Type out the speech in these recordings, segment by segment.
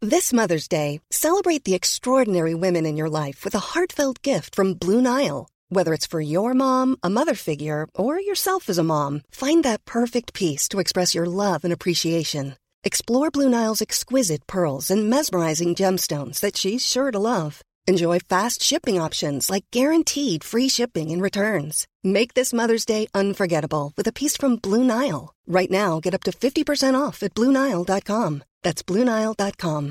This Mother's Day, celebrate the extraordinary women in your life with a heartfelt gift from Blue Nile. Whether it's for your mom, a mother figure, or yourself as a mom, find that perfect piece to express your love and appreciation. Explore Blue Nile's exquisite pearls and mesmerizing gemstones that she's sure to love. Enjoy fast shipping options like guaranteed free shipping and returns. Make this Mother's Day unforgettable with a piece from Blue Nile. Right now, get up to 50% off at BlueNile.com. That's BlueNile.com.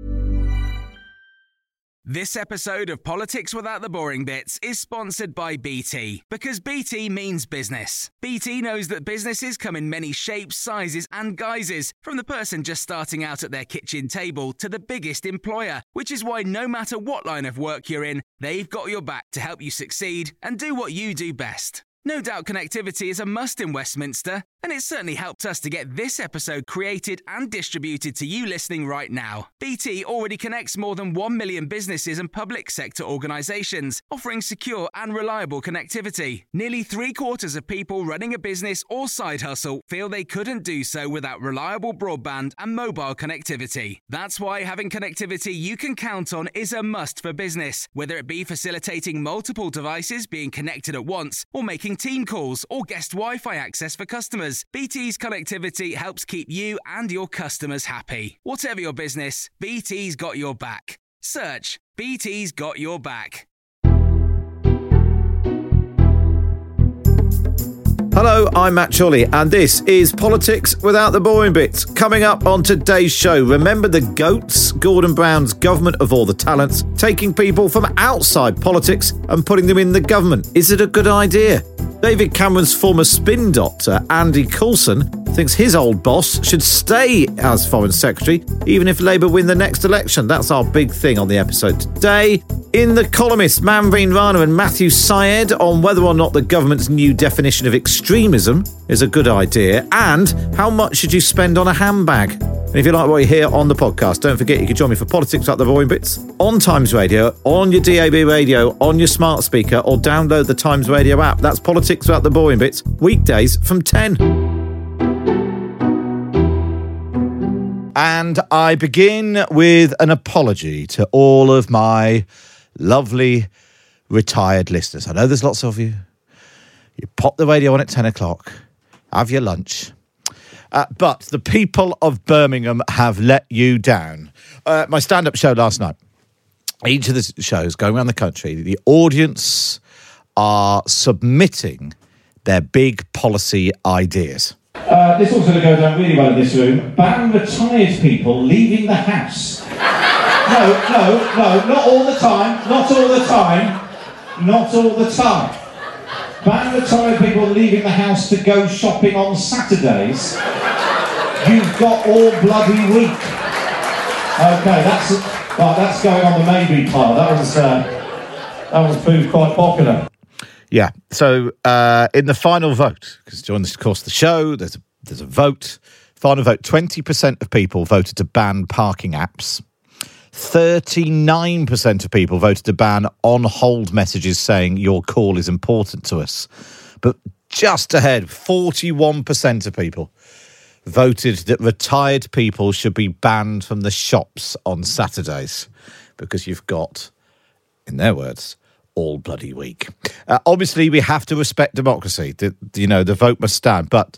This episode of Politics Without the Boring Bits is sponsored by BT, because BT means business. BT knows that businesses come in many shapes, sizes and guises, from the person just starting out at their kitchen table to the biggest employer, which is why no matter what line of work you're in, they've got your back to help you succeed and do what you do best. No doubt connectivity is a must in Westminster, and it certainly helped us to get this episode created and distributed to you listening right now. BT already connects more than 1 million businesses and public sector organisations, offering secure and reliable connectivity. Nearly 3/4 of people running a business or side hustle feel they couldn't do so without reliable broadband and mobile connectivity. That's why having connectivity you can count on is a must for business, whether it be facilitating multiple devices being connected at once or making team calls or guest Wi-Fi access for customers. BT's connectivity helps keep you and your customers happy. Whatever your business, BT's got your back. Search BT's got your back. Hello, I'm Matt Chorley, and this is Politics Without the Boring Bits. Coming up on today's show, remember the GOATs? Gordon Brown's Government of All the Talents, taking people from outside politics and putting them in the government. Is it a good idea? David Cameron's former spin doctor, Andy Coulson, thinks his old boss should stay as Foreign Secretary, even if Labour win the next election. That's our big thing on the episode today. In The Columnist, Manveen Rana and Matthew Syed on whether or not the government's new definition of extremism is a good idea, and how much should you spend on a handbag. And if you like what you hear on the podcast, don't forget you can join me for Politics Without the Boring Bits on Times Radio, on your DAB radio, on your smart speaker, or download the Times Radio app. That's Politics Without the Boring Bits, weekdays from 10. And I begin with an apology to all of my lovely retired listeners. I know there's lots of you. You pop the radio on at 10 o'clock, have your lunch. But the people of Birmingham have let you down. My stand-up show last night, each of the shows going around the country, the audience are submitting their big policy ideas. This one's going to go down really well in this room. Ban retired people leaving the house. No, not all the time. Not all the time. Not all the time. Ban retired people leaving the house to go shopping on Saturdays. You've got all bloody week. Okay, that's going on the maybe pile. That was proved quite popular. Yeah. So in the final vote, because during the course of the show, there's a vote. Final vote: 20% of people voted to ban parking apps. 39% of people voted to ban on-hold messages saying your call is important to us. But just ahead, 41% of people voted that retired people should be banned from the shops on Saturdays because you've got, in their words, all bloody week. Obviously, we have to respect democracy. The vote must stand. But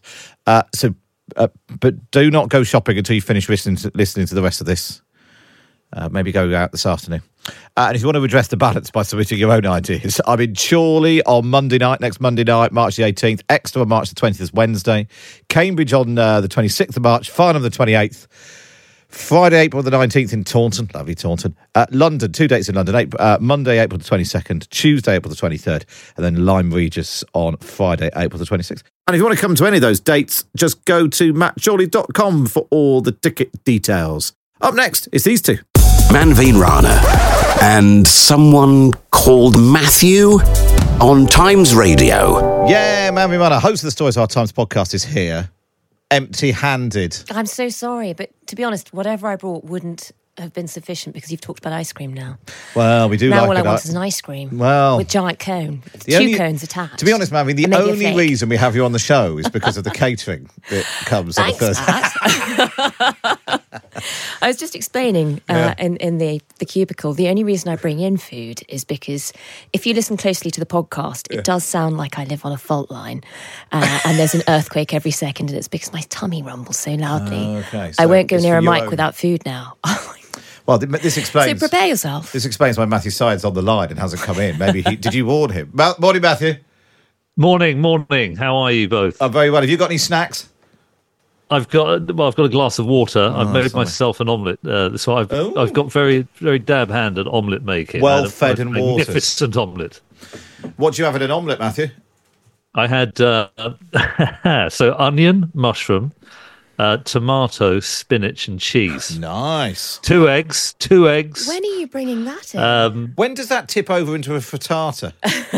do not go shopping until you finish listening to the rest of this. Maybe go out this afternoon. And if you want to address the balance by submitting your own ideas, I'm in Chorley on next Monday night, March the 18th. Exeter on March the 20th is Wednesday. Cambridge on the 26th of March. Farnham the 28th. Friday, April the 19th in Taunton. Lovely Taunton. London, 2 dates in London. Monday, April the 22nd. Tuesday, April the 23rd. And then Lyme Regis on Friday, April the 26th. And if you want to come to any of those dates, just go to mattchorley.com for all the ticket details. Up next is these two. Manveen Rana and someone called Matthew on Times Radio. Yeah, Manveen Rana, host of the Stories of Our Times podcast, is here, empty-handed. I'm so sorry, but to be honest, whatever I brought wouldn't have been sufficient because you've talked about ice cream now. Well, we do now like all it. I want is an ice cream. Well, with giant cone. Two cones attached. To be honest, Manveen, the only reason we have you on the show is because of the catering that comes on a Thursday. I was just explaining in the cubicle, the only reason I bring in food is because if you listen closely to the podcast, it does sound like I live on a fault line and there's an earthquake every second, and it's because my tummy rumbles so loudly. So I won't go near a mic without food now. Well, this explains... So prepare yourself. This explains why Matthew Syed's on the line and hasn't come in. Maybe did you warn him? Morning, Matthew. Morning. How are you both? I'm very well. Have you got any snacks? I've got a glass of water. I've made myself an omelette. So I've got very, very dab hand at omelette making. Well fed and watered. Magnificent omelette. What do you have in an omelette, Matthew? I had so onion, mushroom, tomato, spinach, and cheese. Nice. Two eggs. When are you bringing that in? When does that tip over into a frittata?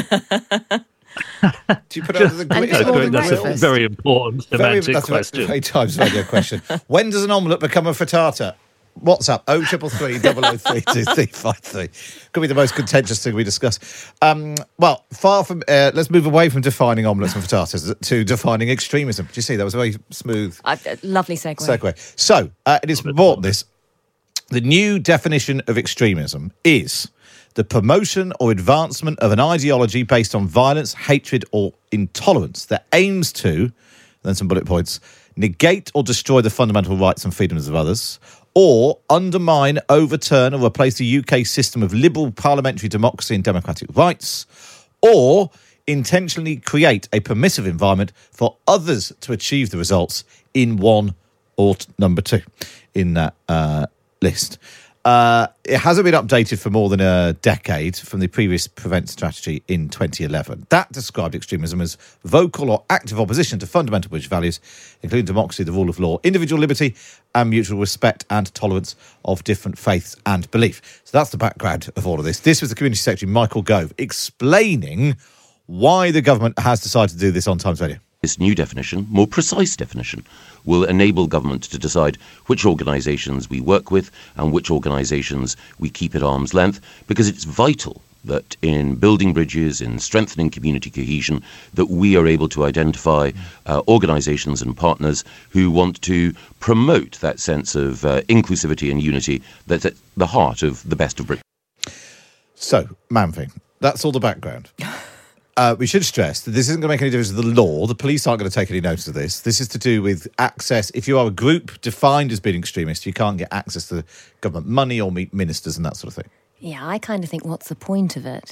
Do you put it under the grill? That's a very important semantic question. Very Times Radio question. When does an omelette become a frittata? What's up? 0333 003 2353. Could be the most contentious thing we discuss. Well, far from... let's move away from defining omelettes and frittatas to defining extremism. Do you see? That was a very smooth... Lovely segue. So, it is important this. The new definition of extremism is the promotion or advancement of an ideology based on violence, hatred or intolerance that aims to, then some bullet points, negate or destroy the fundamental rights and freedoms of others, or undermine, overturn or replace the UK system of liberal parliamentary democracy and democratic rights, or intentionally create a permissive environment for others to achieve the results in one or number two in that list. It hasn't been updated for more than a decade from the previous Prevent strategy in 2011. That described extremism as vocal or active opposition to fundamental British values, including democracy, the rule of law, individual liberty, and mutual respect and tolerance of different faiths and belief. So that's the background of all of this. This was the Community Secretary, Michael Gove, explaining why the government has decided to do this on Times Radio. This new definition, more precise definition, will enable government to decide which organisations we work with and which organisations we keep at arm's length, because it's vital that in building bridges, in strengthening community cohesion, that we are able to identify organisations and partners who want to promote that sense of inclusivity and unity that's at the heart of the best of Britain. So, Manving, that's all the background. We should stress that this isn't going to make any difference to the law. The police aren't going to take any notice of this. This is to do with access. If you are a group defined as being extremist, you can't get access to government money or meet ministers and that sort of thing. Yeah, I kind of think, what's the point of it?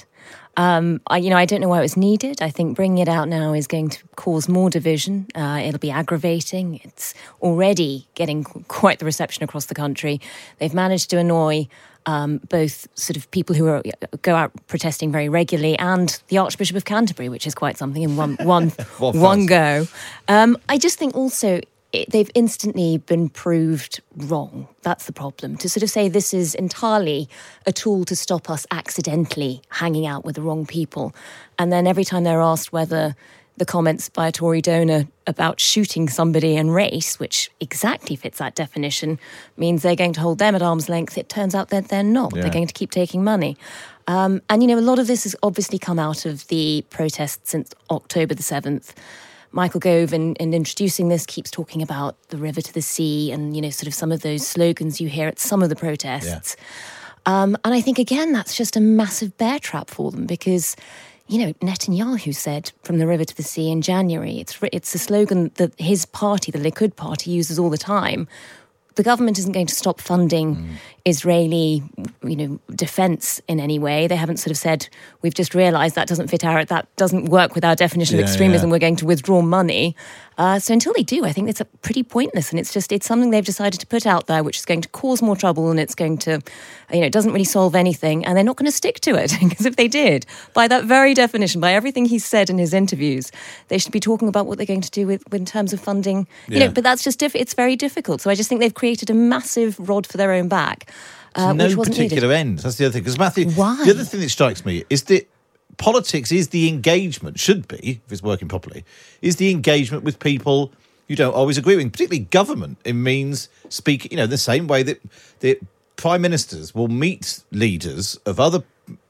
I don't know why it was needed. I think bringing it out now is going to cause more division. It'll be aggravating. It's already getting quite the reception across the country. They've managed to annoy both sort of people who go out protesting very regularly and the Archbishop of Canterbury, which is quite something in one go. I just think also they've instantly been proved wrong. That's the problem. To sort of say this is entirely a tool to stop us accidentally hanging out with the wrong people. And then every time they're asked whether the comments by a Tory donor about shooting somebody and race, which exactly fits that definition, means they're going to hold them at arm's length. It turns out that they're not. Yeah. They're going to keep taking money. And, a lot of this has obviously come out of the protests since October the 7th. Michael Gove, in introducing this, keeps talking about the river to the sea and, sort of some of those slogans you hear at some of the protests. Yeah. And I think, again, that's just a massive bear trap for them because... Netanyahu said from the river to the sea in January, it's a slogan that his party, the Likud party, uses all the time. The government isn't going to stop funding Israeli, defence in any way. They haven't sort of said, we've just realised that doesn't work with our definition of extremism. We're going to withdraw money. So until they do, I think it's pretty pointless. And it's something they've decided to put out there, which is going to cause more trouble and it's going to, it doesn't really solve anything. And they're not going to stick to it. Because if they did, by that very definition, by everything he's said in his interviews, they should be talking about what they're going to do with in terms of funding. But that's just, it's very difficult. So I just think they've created a massive rod for their own back. No particular end. That's the other thing. Because Matthew, why? The other thing that strikes me is that politics is the engagement, should be, if it's working properly, is the engagement with people you don't always agree with, particularly government. It means speaking, the same way that prime ministers will meet leaders of other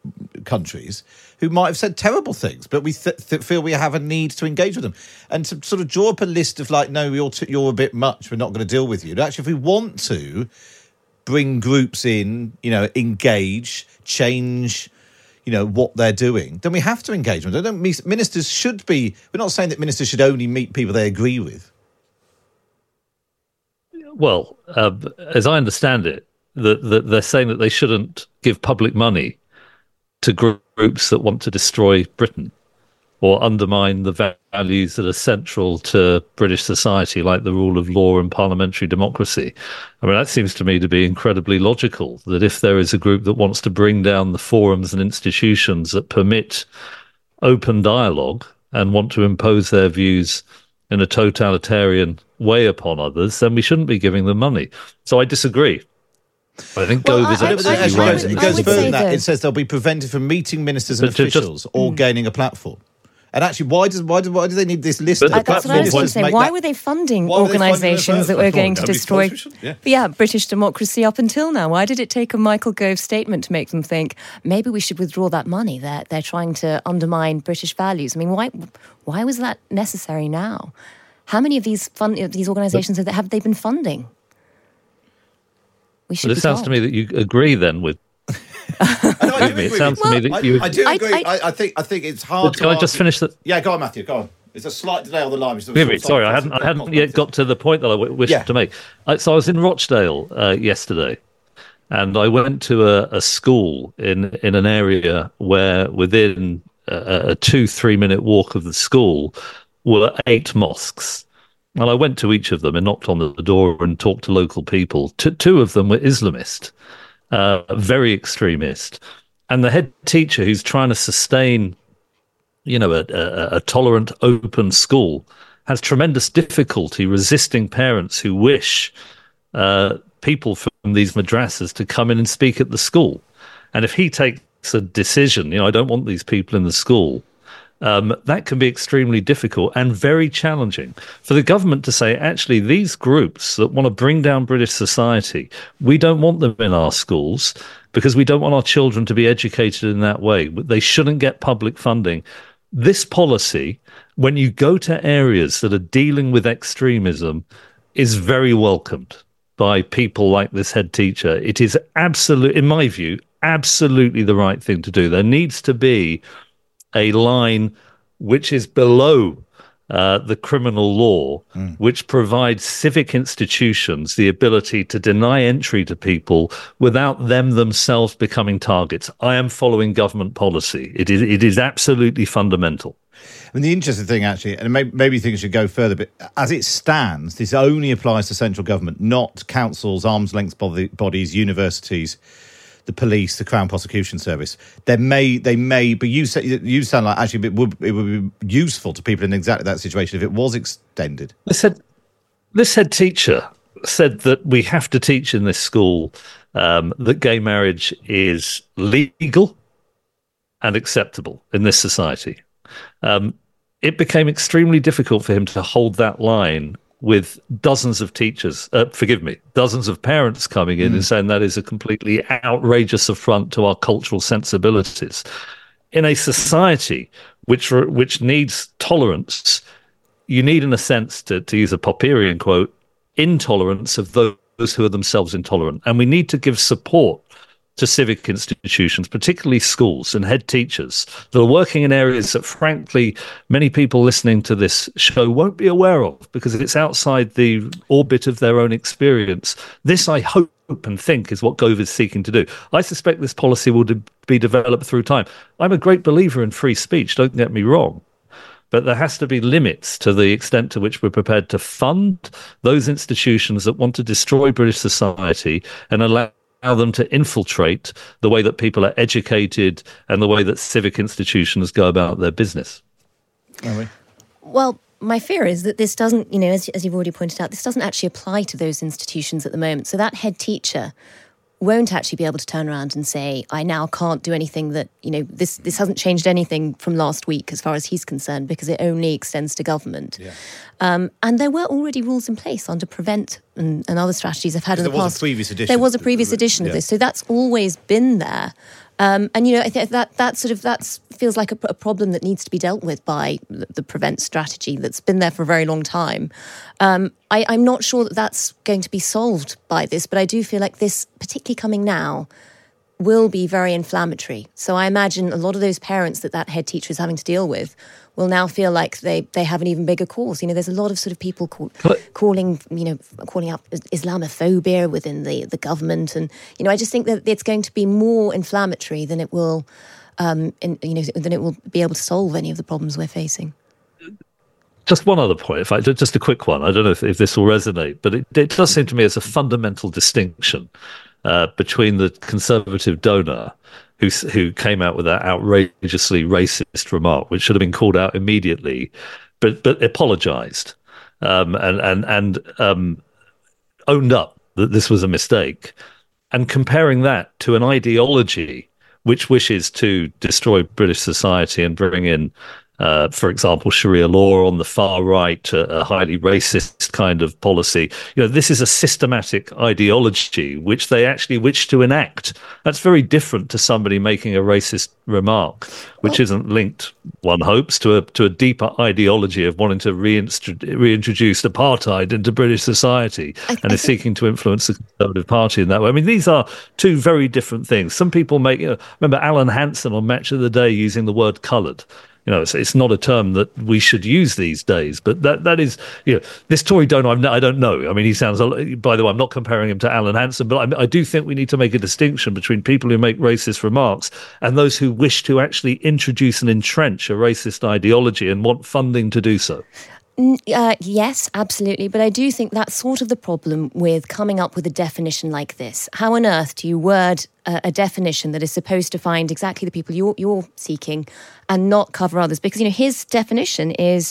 countries who might have said terrible things, but we feel we have a need to engage with them. And to sort of draw up a list of like, no, you're a bit much, we're not going to deal with you. But actually, if we want to bring groups in, engage, change, what they're doing, then we have to engage with them. Ministers should be, we're not saying that ministers should only meet people they agree with. Well, as I understand it, they're saying that they shouldn't give public money to groups that want to destroy Britain or undermine the values that are central to British society, like the rule of law and parliamentary democracy. I mean, that seems to me to be incredibly logical, that if there is a group that wants to bring down the forums and institutions that permit open dialogue and want to impose their views in a totalitarian way upon others, then we shouldn't be giving them money. So I disagree. I think Gove is absolutely right. It goes further than that. It says they'll be prevented from meeting ministers and officials or gaining a platform. And actually, why do they need this list? That's what I was going to say. Why were they funding organisations that were going to destroy British democracy up until now? Why did it take a Michael Gove statement to make them think maybe we should withdraw that money? They're trying to undermine British values. I mean, why was that necessary now? How many of these organisations have they been funding? It sounds to me that you agree then with. It sounds to me that you. I do agree. I think it's hard. Can I just finish that? Yeah, go on, Matthew. Go on. There's a slight delay on the line. Sorry, I hadn't yet got to the point that I wished to make. So I was in Rochdale yesterday, and I went to a school in an area where within a 2-3 minute walk of the school were 8 mosques. And I went to each of them and knocked on the door and talked to local people. 2 of them were Islamist, very extremist. And the head teacher, who's trying to sustain, a tolerant, open school, has tremendous difficulty resisting parents who wish people from these madrasas to come in and speak at the school. And if he takes a decision, I don't want these people in the school, that can be extremely difficult and very challenging for the government to say, actually, these groups that want to bring down British society, we don't want them in our schools because we don't want our children to be educated in that way. They shouldn't get public funding. This policy, when you go to areas that are dealing with extremism, is very welcomed by people like this head teacher. It is in my view, absolutely the right thing to do. There needs to be a line which is below the criminal law, which provides civic institutions the ability to deny entry to people without them themselves becoming targets. I am following government policy. It is absolutely fundamental. I mean, the interesting thing, actually, and maybe things should go further, but as it stands, this only applies to central government, not councils, arm's length bodies, universities, the police, the Crown Prosecution Service. They may, but you sound like actually it would be useful to people in exactly that situation if it was extended. This head teacher said that we have to teach in this school that gay marriage is legal and acceptable in this society. It became extremely difficult for him to hold that line with dozens of teachers, dozens of parents coming in and saying that is a completely outrageous affront to our cultural sensibilities. In a society which needs tolerance, you need, in a sense, to use a Popperian quote, intolerance of those who are themselves intolerant. And we need to give support to civic institutions, particularly schools and head teachers that are working in areas that, frankly, many people listening to this show won't be aware of because it's outside the orbit of their own experience. This, I hope and think, is what Gove is seeking to do. I suspect this policy will be developed through time. I'm a great believer in free speech, don't get me wrong. But there has to be limits to the extent to which we're prepared to fund those institutions that want to destroy British society and allow them to infiltrate the way that people are educated and the way that civic institutions go about their business. Well, my fear is that this doesn't, as you've already pointed out, this doesn't actually apply to those institutions at the moment. So that head teacher won't actually be able to turn around and say, I now can't do anything that, this hasn't changed anything from last week as far as he's concerned, because it only extends to government. Yeah. And there were already rules in place under Prevent and other strategies I've had in the past. There was a previous edition. There was a previous edition of this, so that's always been there. And I think that feels like a problem that needs to be dealt with by the Prevent strategy that's been there for a very long time. I'm not sure that that's going to be solved by this, but I do feel like this, particularly coming now, will be very inflammatory. So I imagine a lot of those parents that head teacher is having to deal with will now feel like they have an even bigger cause. There's a lot of sort of people calling out Islamophobia within the government, and I just think that it's going to be more inflammatory than it will, than it will be able to solve any of the problems we're facing. Just one other point, in fact, just a quick one. I don't know if this will resonate, but it does seem to me as a fundamental distinction between the Conservative donor who came out with that outrageously racist remark, which should have been called out immediately, but apologised and owned up that this was a mistake, and comparing that to an ideology which wishes to destroy British society and bring in, for example, Sharia law on the far right, a highly racist kind of policy. This is a systematic ideology which they actually wish to enact. That's very different to somebody making a racist remark, which isn't linked, one hopes, to a deeper ideology of wanting to reintroduce apartheid into British society and is seeking to influence the Conservative Party in that way. I mean, these are two very different things. Some people remember Alan Hansen on Match of the Day using the word coloured. It's not a term that we should use these days, but that is, this Tory donor, I don't know. I mean, he sounds, by the way, I'm not comparing him to Alan Hansen, but I do think we need to make a distinction between people who make racist remarks and those who wish to actually introduce and entrench a racist ideology and want funding to do so. Yes, absolutely. But I do think that's sort of the problem with coming up with a definition like this. How on earth do you word a definition that is supposed to find exactly the people you're seeking and not cover others? Because, his definition is,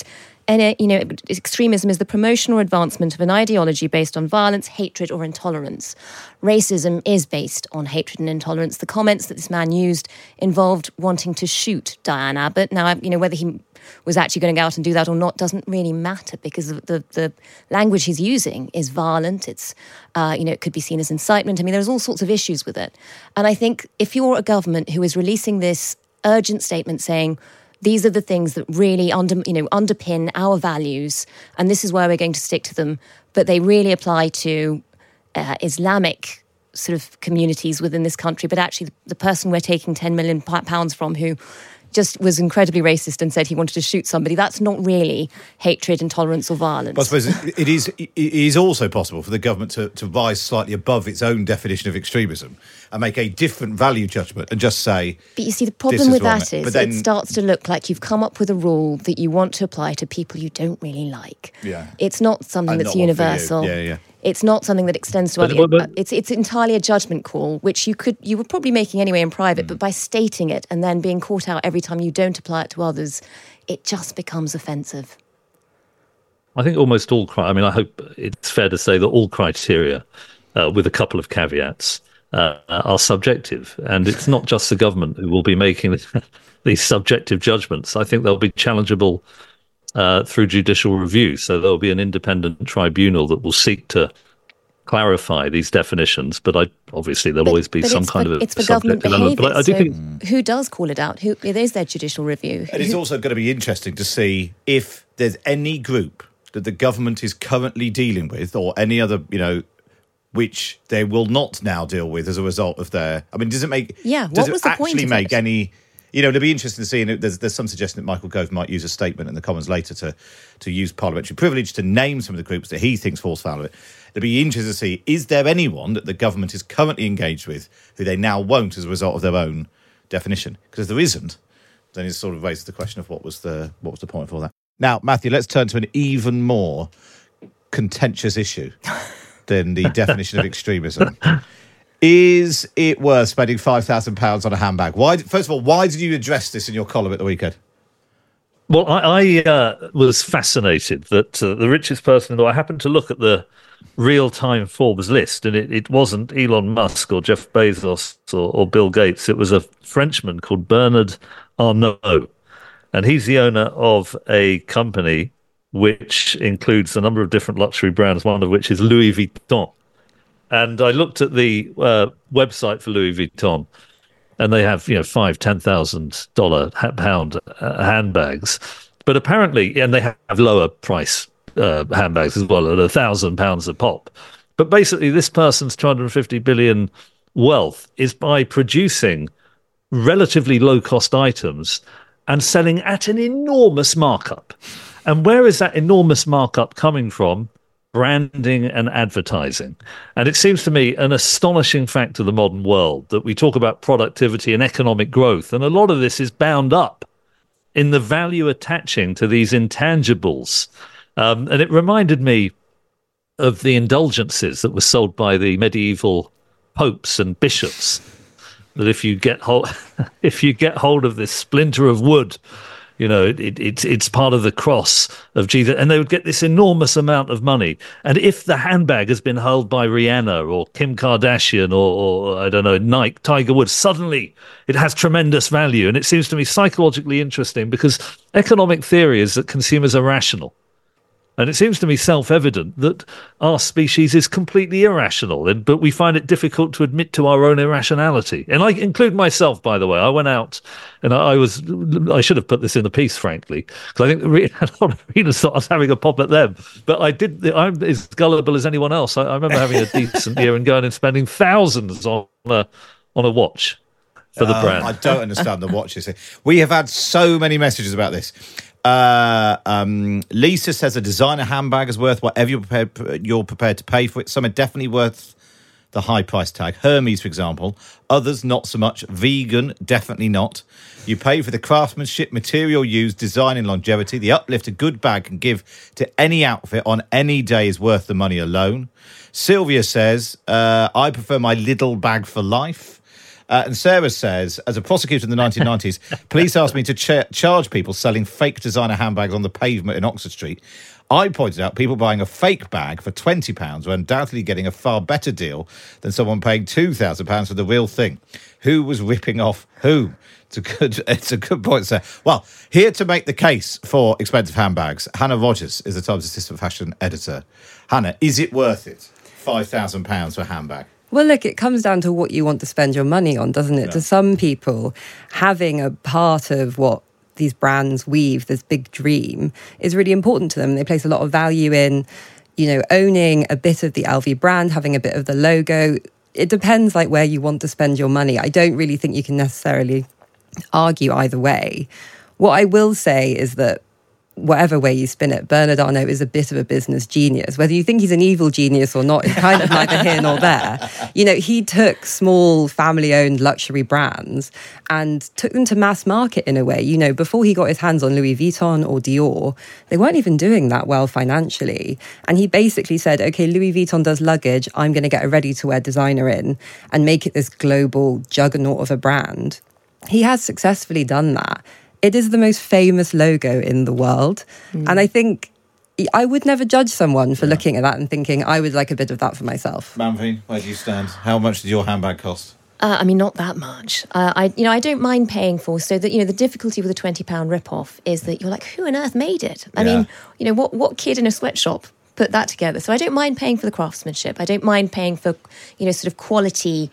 extremism is the promotion or advancement of an ideology based on violence, hatred or intolerance. Racism is based on hatred and intolerance. The comments that this man used involved wanting to shoot Diane Abbott. Now, whether he was actually going to go out and do that or not doesn't really matter, because the language he's using is violent. It's, it could be seen as incitement. I mean, there's all sorts of issues with it. And I think if you're a government who is releasing this urgent statement saying, these are the things that really underpin our values, and this is where we're going to stick to them, but they really apply to Islamic sort of communities within this country, but actually the person we're taking £10 million from who just was incredibly racist and said he wanted to shoot somebody, that's not really hatred, intolerance or violence. But I suppose it is also possible for the government to rise slightly above its own definition of extremism and make a different value judgment and just say... But you see, the problem with that is it starts to look like you've come up with a rule that you want to apply to people you don't really like. Yeah. It's not something that's universal. Yeah. It's not something that extends to other. It's entirely a judgment call, which you were probably making anyway in private, but by stating it and then being caught out every time you don't apply it to others, it just becomes offensive. I think almost all I hope it's fair to say that all criteria, with a couple of caveats, are subjective, and it's not just the government who will be making these subjective judgments. I think they'll be challengeable through judicial review. So there'll be an independent tribunal that will seek to clarify these definitions. But obviously there'll always be some kind of... It's for government behaviour. But I do think... Who does call it out? Who is their judicial review? And it's also going to be interesting to see if there's any group that the government is currently dealing with, or any other, which they will not now deal with as a result of their... I mean, does it make... Yeah, what was the point of it? Does it actually make any... it'll be interesting to see, and there's some suggestion that Michael Gove might use a statement in the Commons later to use parliamentary privilege to name some of the groups that he thinks falls foul of it. It'll be interesting to see, is there anyone that the government is currently engaged with who they now won't as a result of their own definition? Because if there isn't, then it sort of raises the question of what was the point for that. Now, Matthew, let's turn to an even more contentious issue than the definition of extremism. Is it worth spending £5,000 on a handbag? First of all, why did you address this in your column at the weekend? Well, I was fascinated that the richest person, though I happened to look at the real-time Forbes list, and it wasn't Elon Musk or Jeff Bezos or Bill Gates. It was a Frenchman called Bernard Arnault, and he's the owner of a company which includes a number of different luxury brands, one of which is Louis Vuitton. And I looked at the website for Louis Vuitton, and they have, $5,000-$10,000 pound handbags. But apparently, and they have lower price handbags as well at £1,000 a pop. But basically, this person's 250 billion wealth is by producing relatively low-cost items and selling at an enormous markup. And where is that enormous markup coming from? Branding and advertising. And it seems to me an astonishing fact of the modern world that we talk about productivity and economic growth, and a lot of this is bound up in the value attaching to these intangibles. And it reminded me of the indulgences that were sold by the medieval popes and bishops, that if you get hold of this splinter of wood, it's part of the cross of Jesus, and they would get this enormous amount of money. And if the handbag has been held by Rihanna or Kim Kardashian or I don't know, Nike, Tiger Woods, suddenly it has tremendous value. And it seems to me psychologically interesting because economic theory is that consumers are rational. And it seems to me self-evident that our species is completely irrational, but we find it difficult to admit to our own irrationality. And I include myself, by the way. I went out and I should have put this in the piece, frankly, because I think a lot of readers thought I was having a pop at them. But I'm as gullible as anyone else. I remember having a decent year and going and spending thousands on a watch for the brand. I don't understand the watches. We have had so many messages about this. Lisa says a designer handbag is worth whatever you're prepared to pay for it. Some are definitely worth the high price tag. Hermes, for example. Others, not so much. Vegan, definitely not. You pay for the craftsmanship, material used, design and longevity. The uplift a good bag can give to any outfit on any day is worth the money alone. Sylvia says, I prefer my little bag for life. And Sarah says, as a prosecutor in the 1990s, police asked me to charge people selling fake designer handbags on the pavement in Oxford Street. I pointed out people buying a fake bag for £20 were undoubtedly getting a far better deal than someone paying £2,000 for the real thing. Who was ripping off who? It's a good point, sir. Well, here to make the case for expensive handbags, Hannah Rogers is the Times assistant fashion editor. Hannah, is it worth it? £5,000 for a handbag? Well, look, it comes down to what you want to spend your money on, doesn't it? Yeah. To some people, having a part of what these brands weave, this big dream, is really important to them. They place a lot of value in, owning a bit of the LV brand, having a bit of the logo. It depends where you want to spend your money. I don't really think you can necessarily argue either way. What I will say is that whatever way you spin it, Bernard Arnault is a bit of a business genius. Whether you think he's an evil genius or not is kind of neither here nor there. He took small family-owned luxury brands and took them to mass market in a way. Before he got his hands on Louis Vuitton or Dior, they weren't even doing that well financially. And he basically said, okay, Louis Vuitton does luggage, I'm going to get a ready-to-wear designer in and make it this global juggernaut of a brand. He has successfully done that. It is the most famous logo in the world. And I think I would never judge someone for looking at that and thinking, I would like a bit of that for myself. Manveen, where do you stand? How much did your handbag cost? Not that much. I don't mind paying for. So that the difficulty with a £20 rip-off is that you're like, who on earth made it? I mean, what kid in a sweatshop put that together? So I don't mind paying for the craftsmanship. I don't mind paying for sort of quality.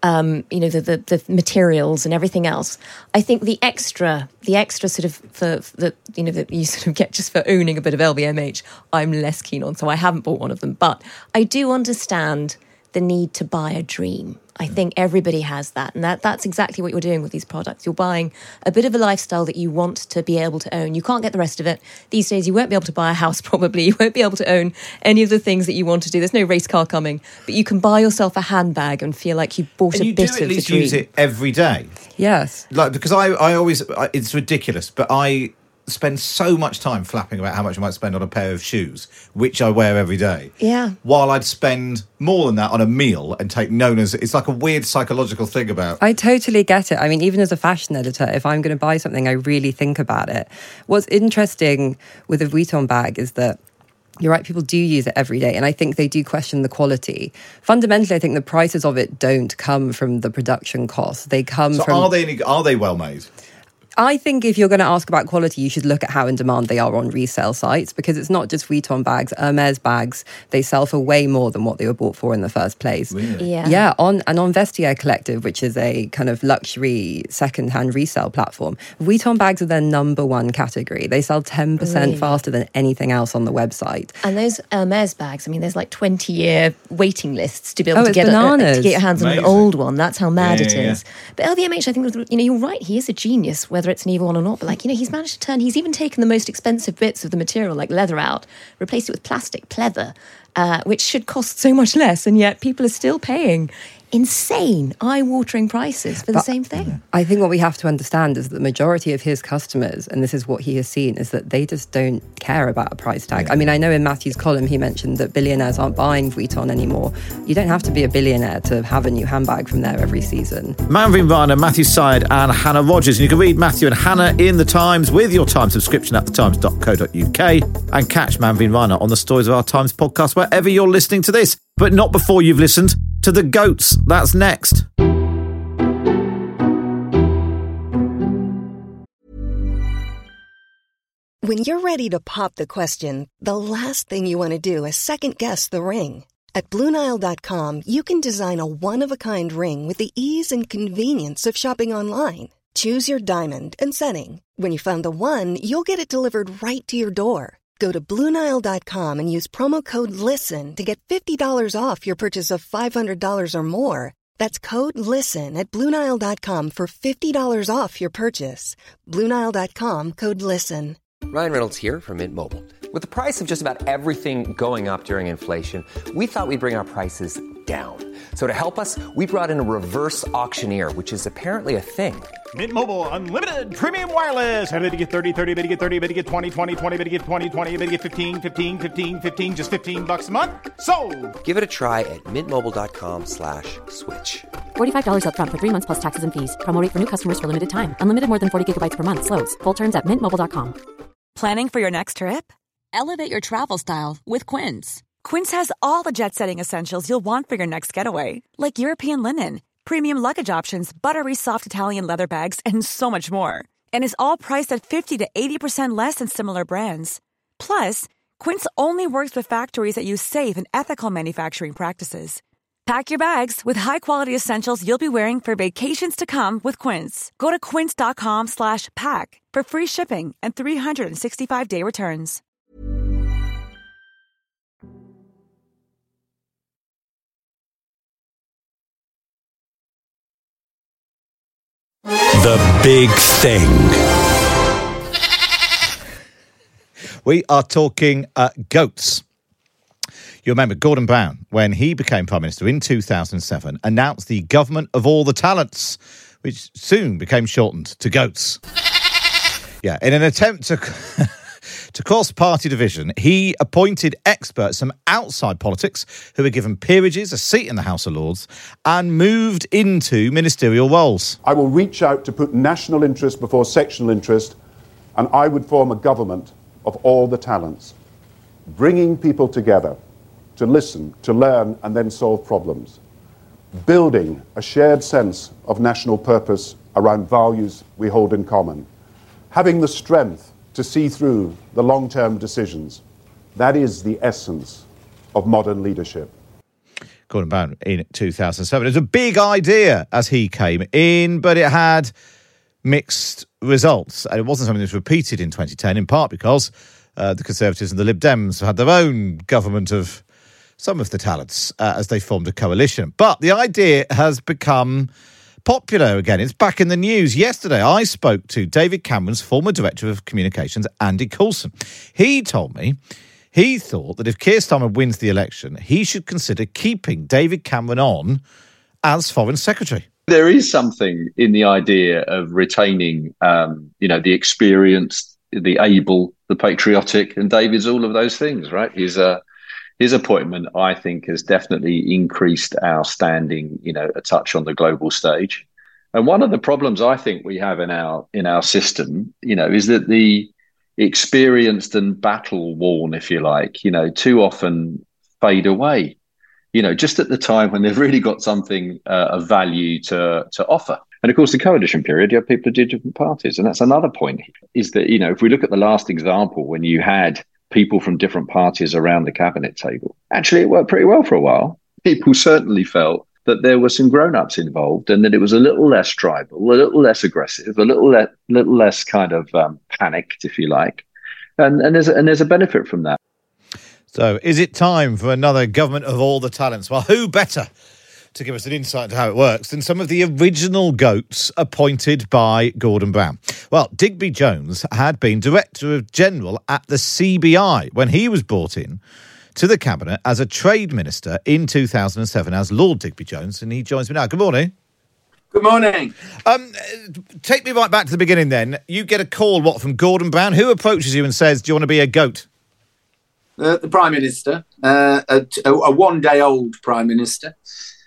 The materials and everything else. I think the extra sort of that you sort of get just for owning a bit of LVMH, I'm less keen on. So I haven't bought one of them, but I do understand the need to buy a dream. I think everybody has that, and that's exactly what you're doing with these products. You're buying a bit of a lifestyle that you want to be able to own. You can't get the rest of it. These days, you won't be able to buy a house, probably. You won't be able to own any of the things that you want to do. There's no race car coming, but you can buy yourself a handbag and feel like you bought a bit of the dream. And you do at least use it every day. Yes. Because I always, it's ridiculous, but I spend so much time flapping about how much I might spend on a pair of shoes, which I wear every day. Yeah. While I'd spend more than that on a meal and take notice. It's like a weird psychological thing about... I totally get it. I mean, even as a fashion editor, if I'm going to buy something, I really think about it. What's interesting with a Vuitton bag is that you're right, people do use it every day, and I think they do question the quality. Fundamentally, I think the prices of it don't come from the production costs. They come from... Are they well made? I think if you're going to ask about quality, you should look at how in demand they are on resale sites, because it's not just Vuitton bags, Hermes bags. They sell for way more than what they were bought for in the first place. Really? Yeah. On Vestiaire Collective, which is a kind of luxury second-hand resale platform, Vuitton bags are their number one category. They sell 10% faster than anything else on the website. And those Hermes bags, I mean, there's like 20-year waiting lists to be able to get your hands on an old one. That's how mad it is. But LVMH, I think, you're right, he is a genius, whether it's an evil one or not, but he's even taken the most expensive bits of the material, like leather out, replaced it with plastic pleather, which should cost so much less, and yet people are still paying insane, eye-watering prices for the same thing. I think what we have to understand is that the majority of his customers, and this is what he has seen, is that they just don't care about a price tag. I mean, I know in Matthew's column he mentioned that billionaires aren't buying Vuitton anymore. You don't have to be a billionaire to have a new handbag from there every season. Manveen Rana, Matthew Syed and Hannah Rogers. And you can read Matthew and Hannah in The Times with your Times subscription at thetimes.co.uk, and catch Manveen Rana on the Stories of Our Times podcast wherever you're listening to this. But not before you've listened to The Goats. That's next. When you're ready to pop the question, the last thing you want to do is second-guess the ring. At BlueNile.com, you can design a one-of-a-kind ring with the ease and convenience of shopping online. Choose your diamond and setting. When you find the one, you'll get it delivered right to your door. Go to BlueNile.com and use promo code LISTEN to get $50 off your purchase of $500 or more. That's code LISTEN at BlueNile.com for $50 off your purchase. BlueNile.com, code LISTEN. Ryan Reynolds here from Mint Mobile. With the price of just about everything going up during inflation, we thought we'd bring our prices down. So to help us, we brought in a reverse auctioneer, which is apparently a thing. Mint Mobile Unlimited Premium Wireless. How to get 30, 30, bit to get 30, bit to get 20, 20, 20, bit to get 20, 20, bit to get 15, 15, 15, 15, just $15 a month? Sold! Give it a try at mintmobile.com/switch. $45 up front for 3 months plus taxes and fees. Promo rate for new customers for limited time. Unlimited more than 40 gigabytes per month. Slows full terms at mintmobile.com. Planning for your next trip? Elevate your travel style with Quince. Quince has all the jet-setting essentials you'll want for your next getaway, like European linen, premium luggage options, buttery soft Italian leather bags, and so much more. And is all priced at 50 to 80% less than similar brands. Plus, Quince only works with factories that use safe and ethical manufacturing practices. Pack your bags with high-quality essentials you'll be wearing for vacations to come with Quince. Go to quince.com/pack for free shipping and 365-day returns. The Big Thing. We are talking goats. You remember Gordon Brown, when he became Prime Minister in 2007, announced the Government of All the Talents, which soon became shortened to GOATS. Yeah, in an attempt to cause party division, he appointed experts from outside politics who were given peerages, a seat in the House of Lords, and moved into ministerial roles. I will reach out to put national interest before sectional interest, and I would form a government of all the talents, bringing people together to listen, to learn, and then solve problems, building a shared sense of national purpose around values we hold in common, having the strength to see through the long-term decisions. That is the essence of modern leadership. Gordon Brown in 2007. It was a big idea as he came in, but it had mixed results. And it wasn't something that was repeated in 2010, in part because the Conservatives and the Lib Dems had their own government of some of the talents as they formed a coalition. But the idea has become popular again. It's back in the news. Yesterday, I spoke to David Cameron's former Director of Communications, Andy Coulson. He told me he thought that if Keir Starmer wins the election, he should consider keeping David Cameron on as Foreign Secretary. There is something in the idea of retaining, the experienced, the able, the patriotic, and David's all of those things, right? His appointment, I think, has definitely increased our standing, a touch on the global stage. And one of the problems I think we have in our system, is that the experienced and battle-worn, if you like, too often fade away, just at the time when they've really got something of value to offer. And of course, the coalition period, you have people who did different parties. And that's another point, is that, if we look at the last example, when you had people from different parties around the cabinet table, actually it worked pretty well for a while. People certainly felt that there were some grown-ups involved and that it was a little less tribal, a little less aggressive, a little less kind of panicked, if you like. And there's a benefit from that. So is it time for another government of all the talents? Well, who better to give us an insight into how it works than some of the original goats appointed by Gordon Brown? Well, Digby Jones had been Director General at the CBI when he was brought in to the Cabinet as a Trade Minister in 2007 as Lord Digby Jones, and he joins me now. Good morning. Good morning. Take me right back to the beginning then. You get a call, from Gordon Brown? Who approaches you and says, do you want to be a goat? The Prime Minister, a one-day-old Prime Minister.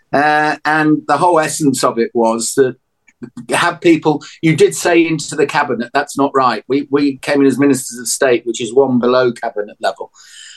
And the whole essence of it was that have people, you did say into the Cabinet, that's not right. We came in as Ministers of State, which is one below Cabinet level.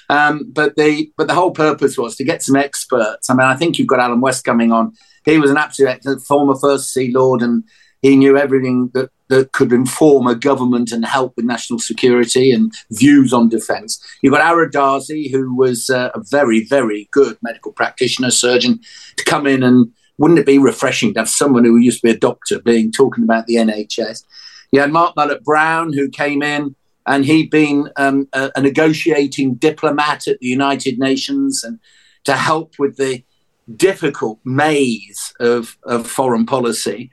But the whole purpose was to get some experts. I mean, I think you've got Alan West coming on. He was an absolute former First Sea Lord, and he knew everything that could inform a government and help with national security and views on defence. You've got Ara Darzi, who was a very, very good medical practitioner, surgeon, to come in, and wouldn't it be refreshing to have someone who used to be a doctor talking about the NHS? You had Mark Mullett-Brown, who came in, and he'd been a negotiating diplomat at the United Nations and to help with the difficult maze of foreign policy.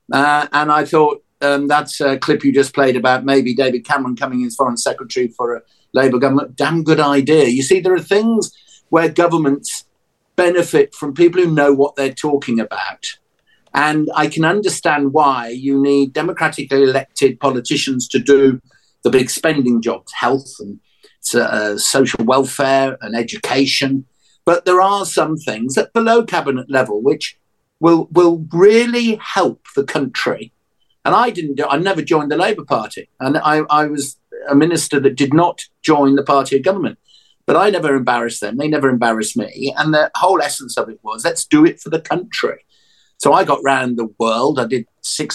And I thought that's a clip you just played about maybe David Cameron coming in as Foreign Secretary for a Labour government. Damn good idea. You see, there are things where governments benefit from people who know what they're talking about. And I can understand why you need democratically elected politicians to do the big spending jobs, health and social welfare and education. But there are some things at below cabinet level which will really help the country. And I never joined the Labour Party. And I was a minister that did not join the party of government. But I never embarrassed them. They never embarrassed me. And the whole essence of it was, let's do it for the country. So I got round the world. I did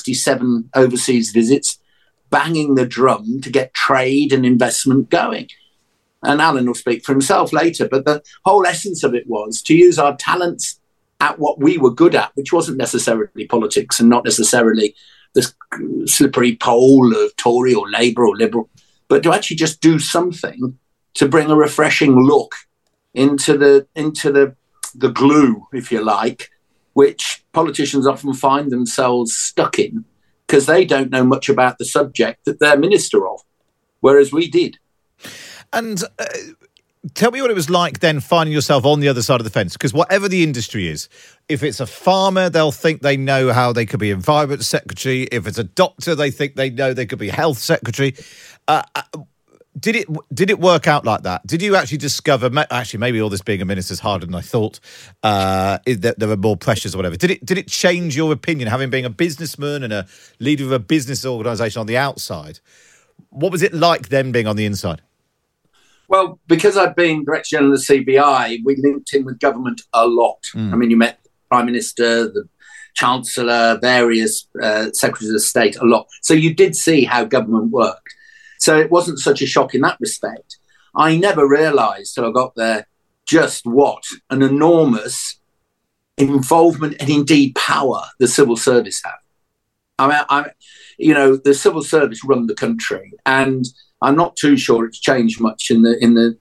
67 overseas visits, banging the drum to get trade and investment going. And Alan will speak for himself later. But the whole essence of it was to use our talents at what we were good at, which wasn't necessarily politics and not necessarily this slippery pole of Tory or Labour or Liberal, but to actually just do something to bring a refreshing look into the glue, if you like, which politicians often find themselves stuck in because they don't know much about the subject that they're minister of, whereas we did. And tell me what it was like then finding yourself on the other side of the fence, because whatever the industry is, if it's a farmer, they'll think they know how they could be environment secretary. If it's a doctor, they think they know they could be health secretary. Did it work out like that? Did you actually discover, actually, maybe all this being a minister is harder than I thought, that there were more pressures or whatever? Did it change your opinion, having been a businessman and a leader of a business organisation on the outside? What was it like then being on the inside? Well, because I'd been Director General of the CBI, we linked in with government a lot. I mean, you met the Prime Minister, the Chancellor, various Secretaries of State a lot. So you did see how government worked. So it wasn't such a shock in that respect. I never realised till I got there just what an enormous involvement and indeed power the civil service have. I mean, the civil service run the country, and I'm not too sure it's changed much in the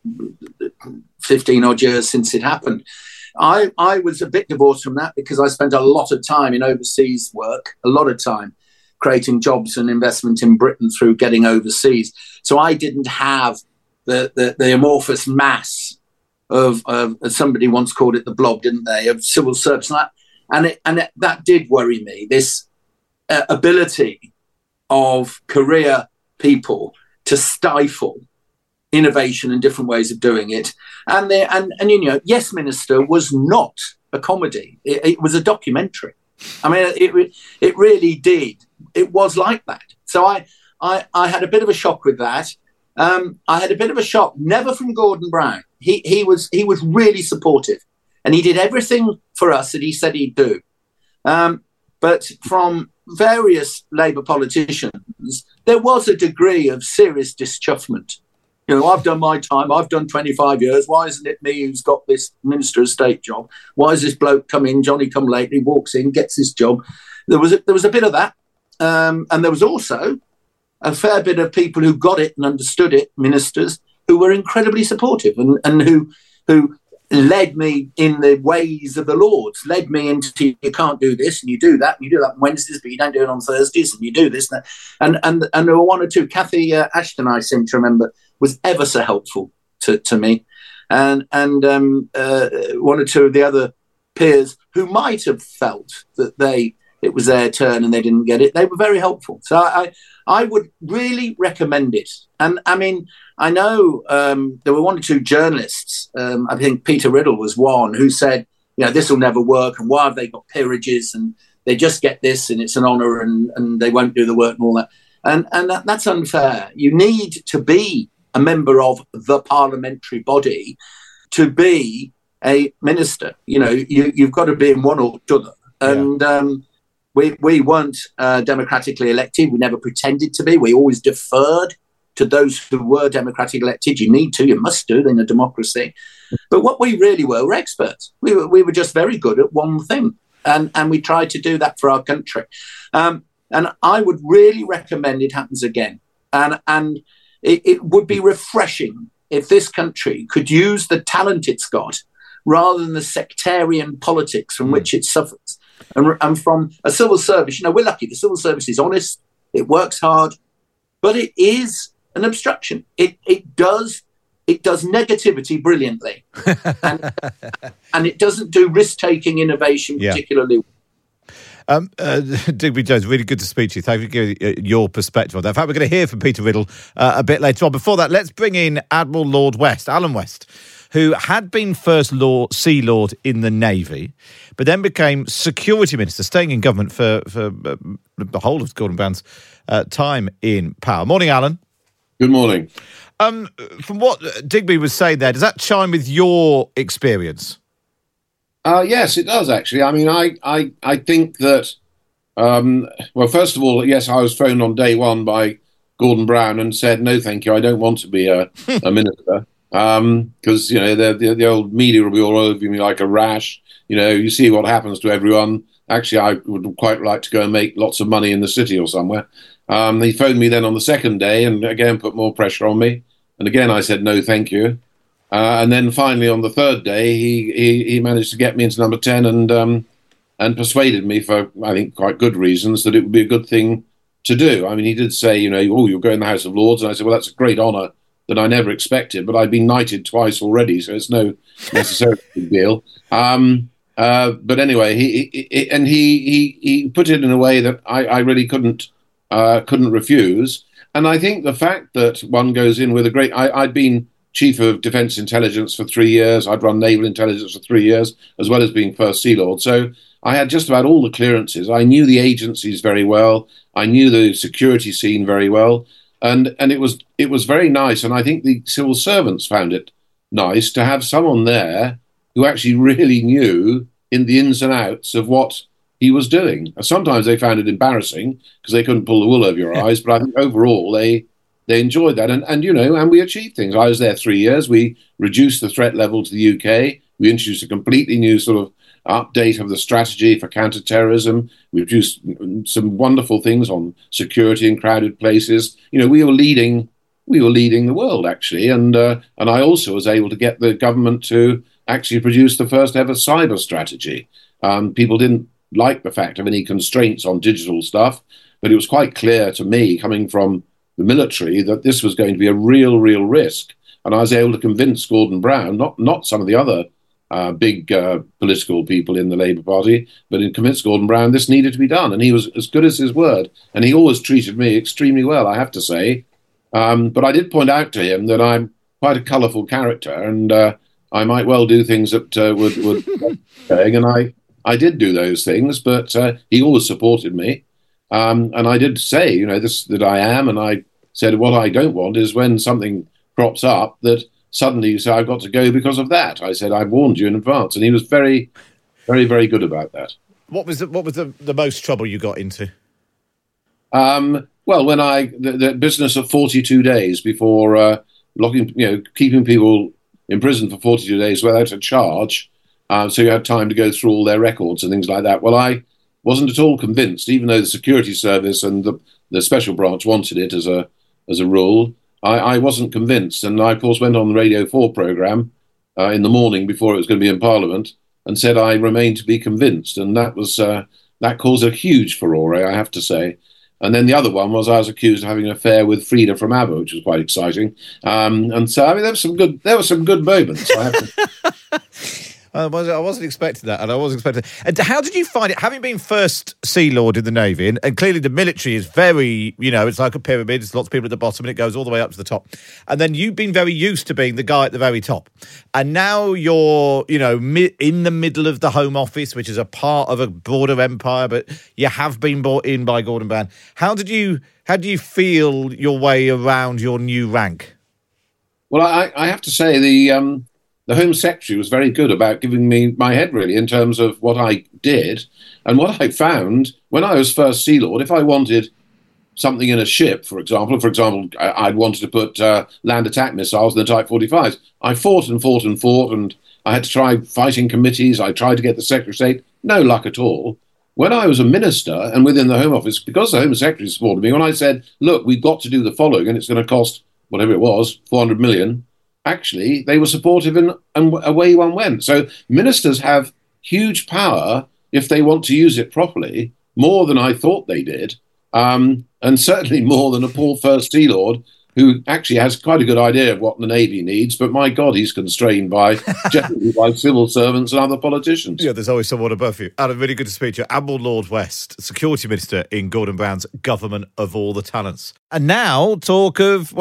15 odd years since it happened. I was a bit divorced from that because I spent a lot of time in overseas work, a lot of time creating jobs and investment in Britain through getting overseas. So I didn't have the amorphous mass of somebody once called it the blob, didn't they, of civil service. And that did worry me, this ability of career people to stifle innovation and different ways of doing it. And Yes Minister was not a comedy. It was a documentary. I mean, it really did. It was like that. So I had a bit of a shock with that. I had a bit of a shock, never from Gordon Brown. He was really supportive, and he did everything for us that he said he'd do. but from various Labour politicians, there was a degree of serious dischuffment. You know, I've done my time, I've done 25 years, why isn't it me who's got this Minister of State job? Why is this bloke come in, Johnny come lately, walks in, gets this job? There was a bit of that. And there was also a fair bit of people who got it and understood it, ministers, who were incredibly supportive and who led me in the ways of the Lords, led me into, you can't do this and you do that on Wednesdays, but you don't do it on Thursdays, and you do this and that. And there were one or two. Cathy Ashton, I seem to remember, was ever so helpful to me. And one or two of the other peers who might have felt that it was their turn and they didn't get it, they were very helpful. So I would really recommend it. And I mean, I know there were one or two journalists, I think Peter Riddle was one, who said, you know, this will never work, and why have they got peerages, and they just get this and it's an honour, and they won't do the work and all that. And that's unfair. You need to be a member of the parliamentary body to be a minister. You know, you've got to be in one or the other. And we weren't democratically elected. We never pretended to be. We always deferred to those who were democratically elected. You need to, you must do in a democracy. But what we really were experts. We were just very good at one thing. And we tried to do that for our country. And I would really recommend it happens again. And it would be refreshing if this country could use the talent it's got rather than the sectarian politics from which it suffers. And from a civil service, you know, we're lucky. The civil service is honest. It works hard. But it is an obstruction. It does negativity brilliantly. and it doesn't do risk-taking innovation particularly well. Digby Jones, really good to speak to you. Thank you for giving your perspective on that. In fact, we're going to hear from Peter Riddle a bit later on. Before that, let's bring in Admiral Lord West, Alan West, who had been First Sea Lord in the Navy, but then became Security Minister, staying in government for the whole of Gordon Brown's time in power. Morning, Alan. Good morning. From what Digby was saying there, does that chime with your experience? Yes, it does, actually. I mean, I think that, well, first of all, yes, I was phoned on day one by Gordon Brown and said, no, thank you, I don't want to be a minister. Because, you know, the old media will be all over me like a rash. You know, you see what happens to everyone. Actually, I would quite like to go and make lots of money in the city or somewhere. He phoned me then on the second day and again put more pressure on me. And again, I said, no, thank you. And then finally on the third day, he managed to get me into number 10 and persuaded me for, I think, quite good reasons that it would be a good thing to do. I mean, he did say, you know, oh, you'll go in the House of Lords. And I said, well, that's a great honour that I never expected, but I've been knighted twice already, so it's no necessarily big deal. But anyway, he put it in a way that I really couldn't refuse. And I think the fact that one goes in with a great... I'd been Chief of Defence Intelligence for 3 years. I'd run Naval Intelligence for 3 years, as well as being First Sea Lord. So I had just about all the clearances. I knew the agencies very well. I knew the security scene very well. And it was very nice. And I think the civil servants found it nice to have someone there who actually really knew in the ins and outs of what he was doing. Sometimes they found it embarrassing because they couldn't pull the wool over your eyes. But I think overall they enjoyed that. And you know, and we achieved things. I was there 3 years. We reduced the threat level to the UK. We introduced a completely new sort of update of the strategy for counter-terrorism. We produced some wonderful things on security in crowded places. You know, we were leading the world, actually. And I also was able to get the government to actually produce the first ever cyber strategy. People didn't like the fact of any constraints on digital stuff, but it was quite clear to me, coming from the military, that this was going to be a real risk. And I was able to convince Gordon Brown, not some of the other big political people in the Labour Party, but in convinced Gordon Brown this needed to be done. And he was as good as his word. And he always treated me extremely well, I have to say. But I did point out to him that I'm quite a colourful character and I might well do things that would and I did do those things, but he always supported me. And I did say, you know, that I am, and I said what I don't want is when something crops up that suddenly you say, I've got to go because of that. I said, I warned you in advance. And he was very, very, very good about that. What was the most trouble you got into? Well, when the business of 42 days before keeping people in prison for 42 days without a charge, so you had time to go through all their records and things like that. Well, I wasn't at all convinced, even though the security service and the special branch wanted it as a rule. I wasn't convinced, and I, of course, went on the Radio 4 programme in the morning before it was going to be in Parliament and said I remained to be convinced, and that caused a huge furore, I have to say. And then the other one was I was accused of having an affair with Frida from ABBA, which was quite exciting. And so, I mean, there were some good moments. I have to... I wasn't expecting that, and I wasn't expecting. And how did you find it, having been first Sea Lord in the Navy, and clearly the military is very, it's like a pyramid. There's lots of people at the bottom, and it goes all the way up to the top. And then you've been very used to being the guy at the very top, and now you're, in the middle of the Home Office, which is a part of a broader empire, but you have been brought in by Gordon Brown. How do you feel your way around your new rank? Well, I have to say the Home Secretary was very good about giving me my head, really, in terms of what I did. And what I found, when I was first Sea Lord, if I wanted something in a ship, for example, I'd wanted to put land attack missiles in the Type 45s. I fought, and I had to try fighting committees. I tried to get the Secretary of State. No luck at all. When I was a minister and within the Home Office, because the Home Secretary supported me, when I said, look, we've got to do the following, and it's going to cost, whatever it was, 400 million, actually, they were supportive and away one went. So ministers have huge power if they want to use it properly, more than I thought they did, and certainly more than a poor First Sea Lord who actually has quite a good idea of what the Navy needs, but my God, he's constrained generally by civil servants and other politicians. Yeah, there's always someone above you. Adam, really good to speak to you. Admiral Lord West, Security Minister in Gordon Brown's government of all the talents. And now talk of,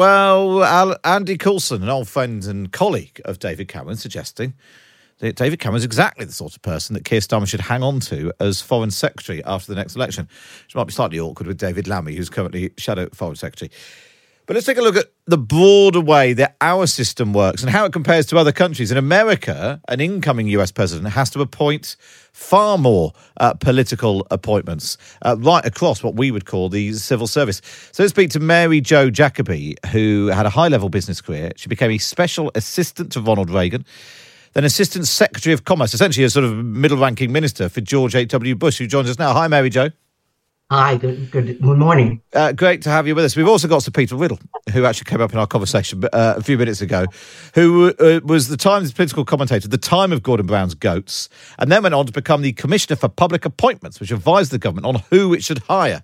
Andy Coulson, an old friend and colleague of David Cameron, suggesting that David Cameron's exactly the sort of person that Keir Starmer should hang on to as Foreign Secretary after the next election, which might be slightly awkward with David Lammy, who's currently Shadow Foreign Secretary. But let's take a look at the broader way that our system works and how it compares to other countries. In America, an incoming US president has to appoint far more political appointments right across what we would call the civil service. So let's speak to Mary Jo Jacoby, who had a high-level business career. She became a special assistant to Ronald Reagan, then Assistant Secretary of Commerce, essentially a sort of middle-ranking minister for George H.W. Bush, who joins us now. Hi, Mary Jo. Hi, good morning. Great to have you with us. We've also got Sir Peter Riddle, who actually came up in our conversation a few minutes ago, who was the Times political commentator at the time of Gordon Brown's goats, and then went on to become the Commissioner for Public Appointments, which advised the government on who it should hire.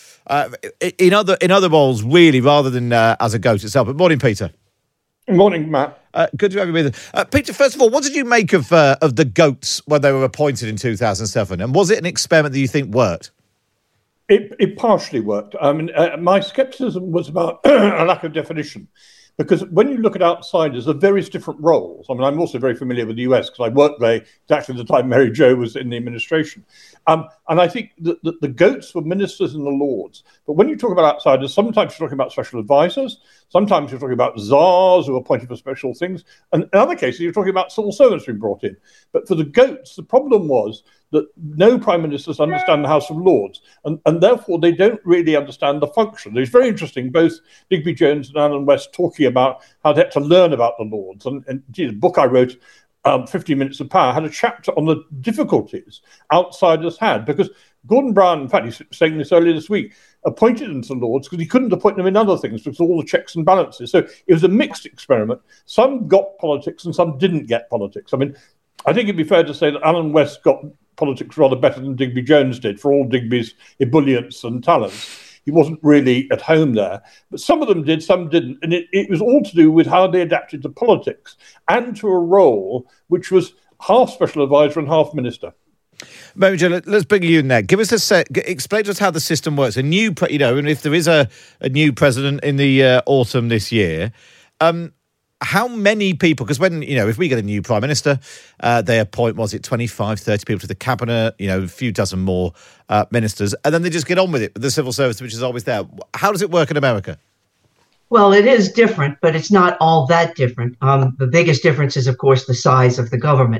In other roles, really, rather than as a goat itself. But morning, Peter. Morning, Matt. Good to have you with us. Peter, first of all, what did you make of the goats when they were appointed in 2007? And was it an experiment that you think worked? It partially worked. I mean, my scepticism was about a lack of definition, because when you look at outsiders, there are various different roles. I mean, I'm also very familiar with the US because I worked there exactly at the time Mary Jo was in the administration. And I think that the goats were ministers and the lords. But when you talk about outsiders, sometimes you're talking about special advisors, sometimes you're talking about czars who are appointed for special things, and in other cases, you're talking about civil servants being brought in. But for the goats, the problem was that no prime ministers understand the House of Lords, and therefore they don't really understand the function. It's very interesting, both Digby Jones and Alan West talking about how they had to learn about the Lords. And the book I wrote, 15 Minutes of Power, had a chapter on the difficulties outsiders had, because Gordon Brown, in fact, he's saying this earlier this week, appointed them to Lords because he couldn't appoint them in other things because of all the checks and balances. So it was a mixed experiment. Some got politics and some didn't get politics. I mean, I think it'd be fair to say that Alan West got politics rather better than Digby Jones did, for all Digby's ebullience and talents. He wasn't really at home there. But some of them did, some didn't. And it was all to do with how they adapted to politics and to a role which was half special advisor and half minister. Mary Jo, let's bring you in there. Give us explain to us how the system works. And if there is a new president in the autumn this year, how many people, because when, if we get a new prime minister, they appoint, 25, 30 people to the cabinet, a few dozen more ministers, and then they just get on with it, the civil service, which is always there. How does it work in America? Well, it is different, but it's not all that different. The biggest difference is, of course, the size of the government.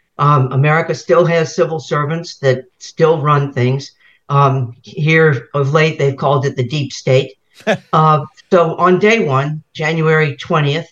America still has civil servants that still run things. Here of late, they've called it the deep state. So on day one, January 20th,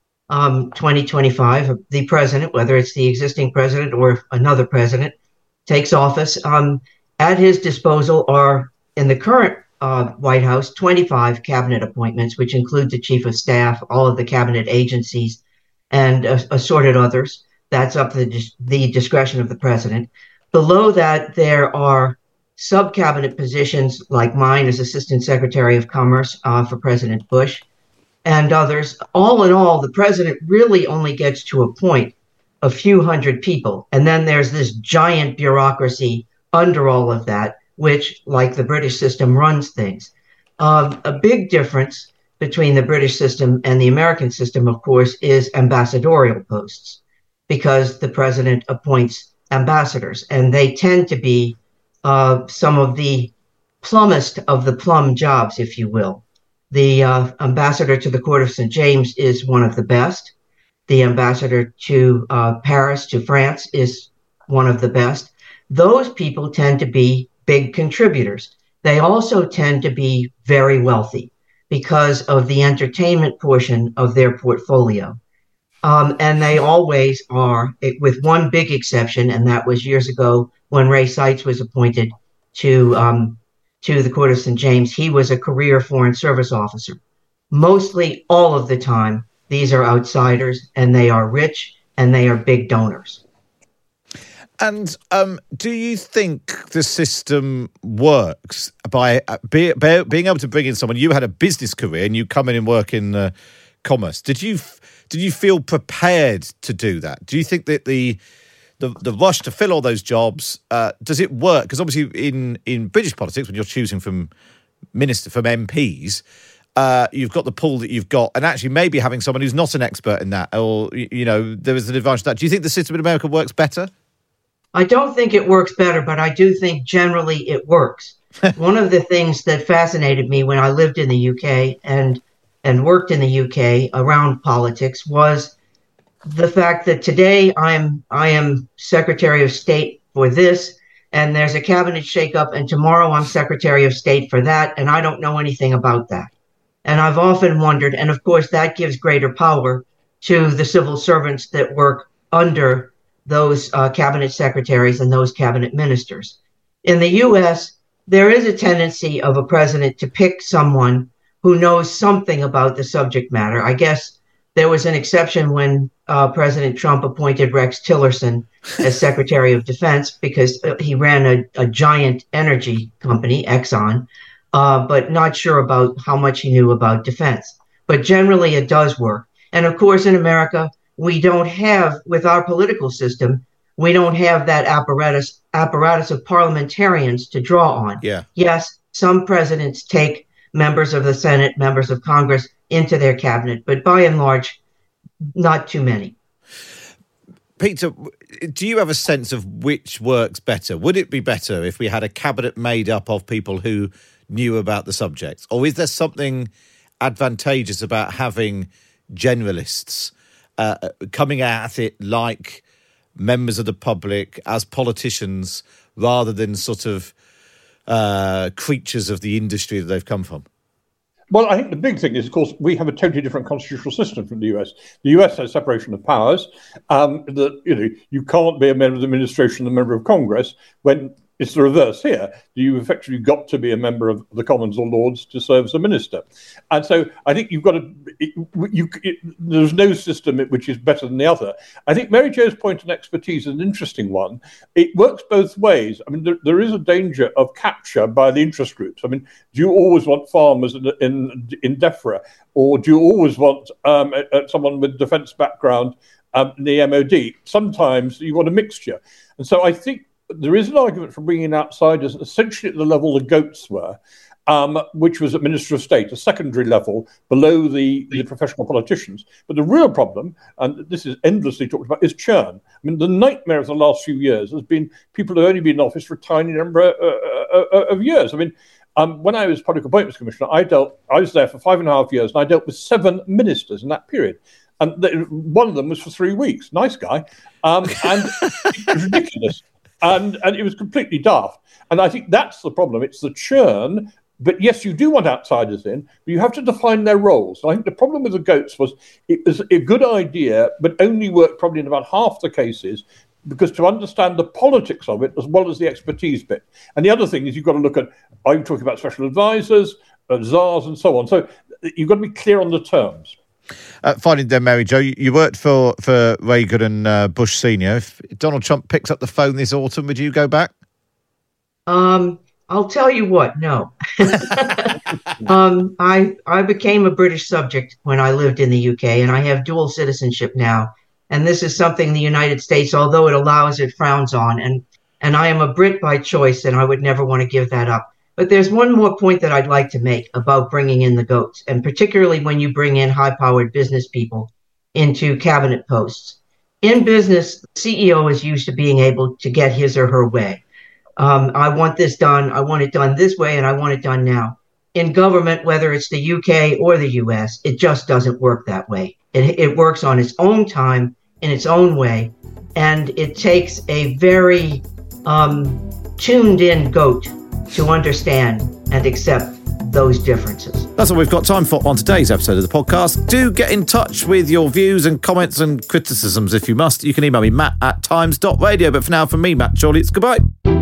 2025, the president, whether it's the existing president or another president, takes office. At his disposal are, in the current White House, 25 cabinet appointments, which include the chief of staff, all of the cabinet agencies, and assorted others. That's up to the discretion of the president. Below that, there are sub-cabinet positions like mine as Assistant Secretary of Commerce for President Bush and others. All in all, the president really only gets to appoint a few hundred people. And then there's this giant bureaucracy under all of that, which, like the British system, runs things. A big difference between the British system and the American system, of course, is ambassadorial posts, because the president appoints ambassadors, and they tend to be some of the plumbest of the plum jobs, if you will. The ambassador to the Court of St. James is one of the best. The ambassador to Paris, to France, is one of the best. Those people tend to be big contributors. They also tend to be very wealthy because of the entertainment portion of their portfolio. And they always are, with one big exception, and that was years ago when Ray Seitz was appointed to the Court of St. James. He was a career Foreign Service officer. Mostly all of the time, these are outsiders, and they are rich, and they are big donors. And do you think the system works by being able to bring in someone? You had a business career and you come in and work in commerce. Did you feel prepared to do that? Do you think that the rush to fill all those jobs, does it work? Because obviously in British politics, when you're choosing from MPs, you've got the pool that you've got, and actually maybe having someone who's not an expert in that, or there is an advantage to that. Do you think the system in America works better? I don't think it works better, but I do think generally it works. One of the things that fascinated me when I lived in the UK and worked in the UK around politics was the fact that today I am Secretary of State for this, and there's a cabinet shakeup, and tomorrow I'm Secretary of State for that, and I don't know anything about that. And I've often wondered, and of course that gives greater power to the civil servants that work under those cabinet secretaries and those cabinet ministers. In the U.S., there is a tendency of a president to pick someone who knows something about the subject matter. I guess there was an exception when President Trump appointed Rex Tillerson as Secretary of Defense because he ran a giant energy company, Exxon, but not sure about how much he knew about defense. But generally, it does work. And of course, in America, we don't have, with our political system, we don't have that apparatus of parliamentarians to draw on. Yeah. Yes, some presidents take members of the Senate, members of Congress into their cabinet, but by and large, not too many. Peter, do you have a sense of which works better? Would it be better if we had a cabinet made up of people who knew about the subject? Or is there something advantageous about having generalists coming at it like members of the public, as politicians, rather than sort of creatures of the industry that they've come from? Well, I think the big thing is, of course, we have a totally different constitutional system from the US. The US has separation of powers. You can't be a member of the administration and a member of Congress when it's the reverse here. You effectively got to be a member of the Commons or Lords to serve as a minister. And so I think you've got to... there's no system which is better than the other. I think Mary Jo's point on expertise is an interesting one. It works both ways. I mean, there is a danger of capture by the interest groups. I mean, do you always want farmers in DEFRA? Or do you always want someone with defence background in the MOD? Sometimes you want a mixture. And so I think there is an argument for bringing in outsiders essentially at the level the goats were, which was at Minister of State, a secondary level below the professional politicians. But the real problem, and this is endlessly talked about, is churn. I mean, the nightmare of the last few years has been people who have only been in office for a tiny number of years. I mean, when I was Public Appointments Commissioner, I was there for 5.5 years, and I dealt with 7 ministers in that period. And one of them was for 3 weeks. Nice guy. And it was ridiculous. And it was completely daft. And I think that's the problem. It's the churn. But yes, you do want outsiders in, but you have to define their roles. And I think the problem with the goats was it was a good idea, but only worked probably in about half the cases, because to understand the politics of it as well as the expertise bit. And the other thing is you've got to look at, are you talking about special advisors, czars and so on? So you've got to be clear on the terms. Finally then, Mary Jo, you worked for Reagan and Bush Senior. If Donald Trump picks up the phone this autumn, would you go back? I'll tell you what, no. I became a British subject when I lived in the UK, and I have dual citizenship now. And this is something the United States, although it allows, it frowns on. And I am a Brit by choice, and I would never want to give that up. But there's one more point that I'd like to make about bringing in the goats, and particularly when you bring in high-powered business people into cabinet posts. In business, the CEO is used to being able to get his or her way. I want this done, I want it done this way, and I want it done now. In government, whether it's the UK or the US, it just doesn't work that way. It works on its own time, in its own way, and it takes a very tuned-in goat to understand and accept those differences. That's all we've got time for on today's episode of the podcast. Do get in touch with your views and comments and criticisms if you must. You can email me, matt@times.radio. But for now, from me, Matt Chorley, it's goodbye.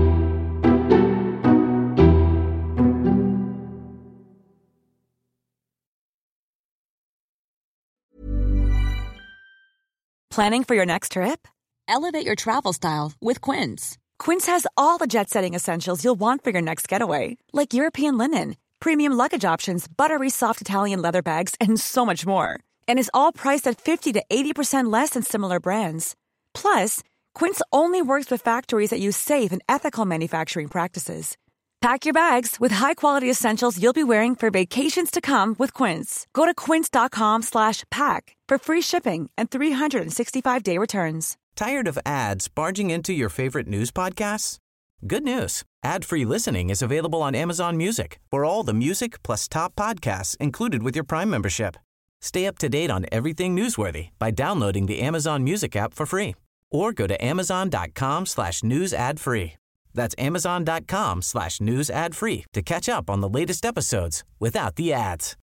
Planning for your next trip? Elevate your travel style with Quince. Quince has all the jet-setting essentials you'll want for your next getaway, like European linen, premium luggage options, buttery soft Italian leather bags, and so much more. And is all priced at 50 to 80% less than similar brands. Plus, Quince only works with factories that use safe and ethical manufacturing practices. Pack your bags with high-quality essentials you'll be wearing for vacations to come with Quince. Go to quince.com/pack for free shipping and 365-day returns. Tired of ads barging into your favorite news podcasts? Good news. Ad-free listening is available on Amazon Music for all the music plus top podcasts included with your Prime membership. Stay up to date on everything newsworthy by downloading the Amazon Music app for free or go to amazon.com/news ad free. That's amazon.com/news ad free to catch up on the latest episodes without the ads.